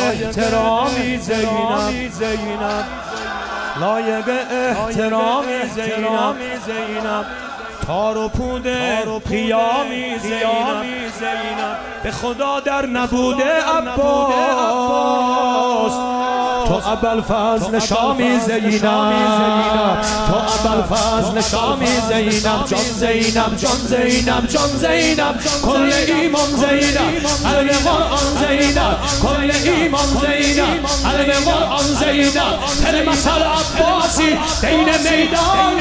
احترامی زینب لایق احترامی زینب تار و پود قیامی زینب به خدا در نبوده عباس تو ابوالفضل شامی زینب تو ابوالفضل شامی زینب جان زینب کل ایمان زینب قلب قرآن زینب کل ایمان زینب قلب قرآن زینب تل مثل عباسی دین میدان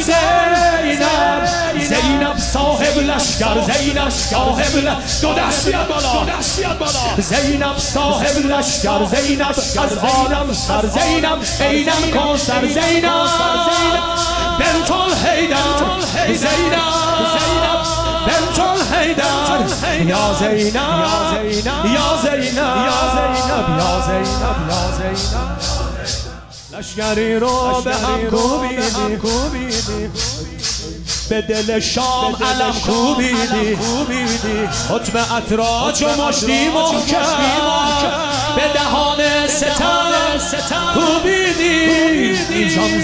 زینب صاحب لشکر صاحب دو دست بیاد بالا زینب صاحب لشکر زینب از عالم سر زینب اینم کوثر زینب بنت الحیدر زینب بنت الحیدر یا زینب لشکری رو به هم کوبیدی به دل شام علم کوبیدی حتم اطراج و مشتی محکم به دهان ستم کوبیدی جان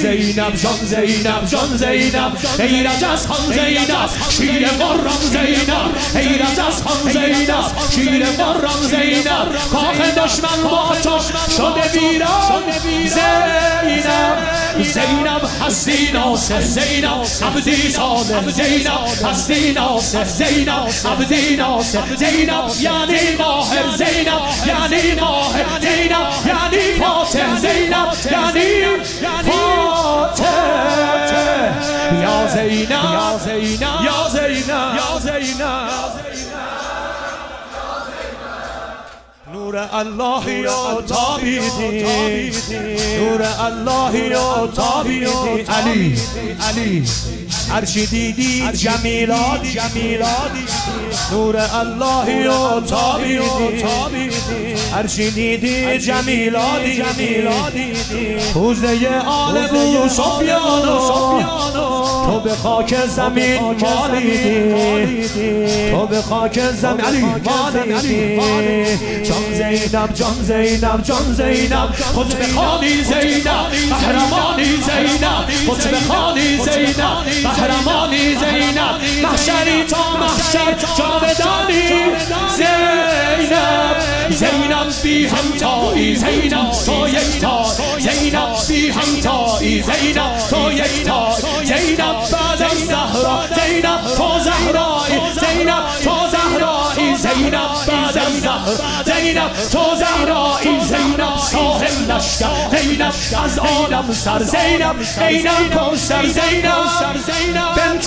زینب ایرج از خان زینب شیر قرآن زینب ایرج از خان زینب شیر قرآن زینب کاخ دشمن با تو شده ویران زینب هستی ناصر زینب عبدی صالح زینب هستی ناصر زینب عبدی ناصر زینب یعنی ماهر زینب یعنی ماهر زینب یعنی فاتح زینب یعنی فاتح یا زینب نور الله یا تابیدی نور الله یا تابیدی علی هرچی دیدی جمیلادی نور الله یا تابیدی هرچی دیدی جمیلادی حوزه آل ابو سفیان تو به خاک زمین مالیدی تو به خاک زمین مالیدی جان زینب خطب خانی زینب قهرمانی زینب خطب خانی زینب قهرمانی زینب محشری تا محشر جاودانی زینب بی همتایی زینب تو یکتا زینب بی همتایی زینب تو یکتا زینب بعد از زهرا زینب تو زهرایی زینب تو زهرایی زینب بعد از زهرا زینب تو زهرایی زینب صاحب لشکر زینب از عالم سر زینب اینم کوثر زینب